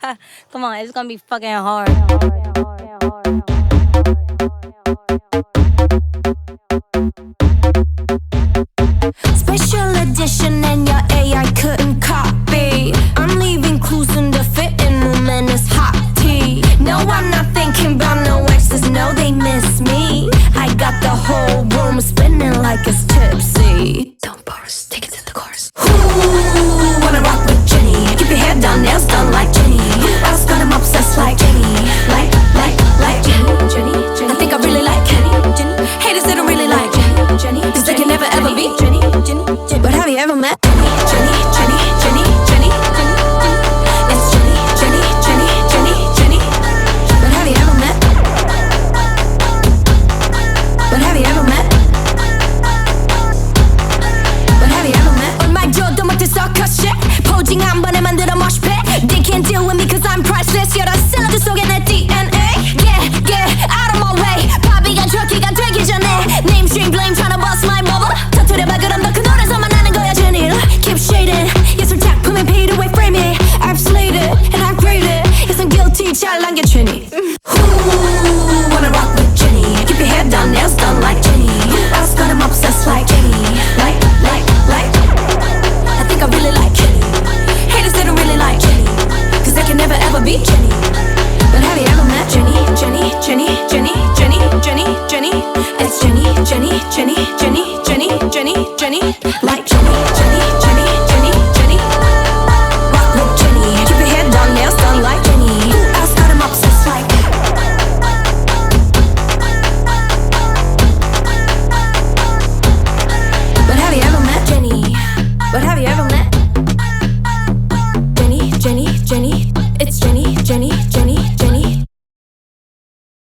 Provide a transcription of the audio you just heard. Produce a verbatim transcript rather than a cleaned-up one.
Come on, it's gonna be fucking hard. Special edition and your A I couldn't copy. I'm leaving clues in the fitting room and it's hot tea. No, I'm not thinking about no exes, no, they miss me. I got the whole room spinning like it's tipsy. Don't burst, take it to the chorus. Who wanna rock with Jenny? Keep your hair down, nails done like Jenny. Who else got him obsessed like Jenny? Like, like, like Jenny, Jenny, Jenny. I think I really like Jenny, Jenny. Haters they don't really like Jenny, Jenny. Cause they can never ever be Jenny, Jenny, Jenny. But have you ever met Jenny, Jenny, Jenny, Jenny, Jenny, Jenny? It's Jenny, Jenny, Jenny, Jenny, Jenny. But have you ever met? But have you ever met? But have you ever met? 얼마 줘도 못해 circus shit. 포징 한 번에 만들어 mosh pit. They can't deal with me cause I'm priceless. 여러 샐러드 속에 내 D N A. Yeah, yeah, out of my way. 바비가 트럭키가 되기 전에 Namestream blame tryna bust my bubble. 터뜨려봐 그럼 너 그 노래서만 아는 거야 Jenny. Keep shading 예술 작품에 paid away frame it. I've slayed it and I've prayed it. Yes I'm guilty 잘 남겨 Jenny. Who wanna rock with Jenny? Keep your hair down, nails done like Jenny. Who else got him obsessed like Jenny? Like, like, like I think I really like Jenny. Haters they don't really like Jenny cause they can never ever be Jenny. But have you ever met Jenny, Jenny, Jenny, Jenny, Jenny, Jenny, Jenny? It's Jenny, Jenny, Jenny, Jenny, Jenny, Jenny, Jenny. Like Jenny, Jenny, Jenny, Jenny, Jenny. Rock with Jenny. Keep your hair done, nails done like Jenny. Who else got him obsessed like? But have you ever met Jenny? But have you ever met Jenny, Jenny, Jenny? It's Jenny, Jenny, Jenny, Jenny.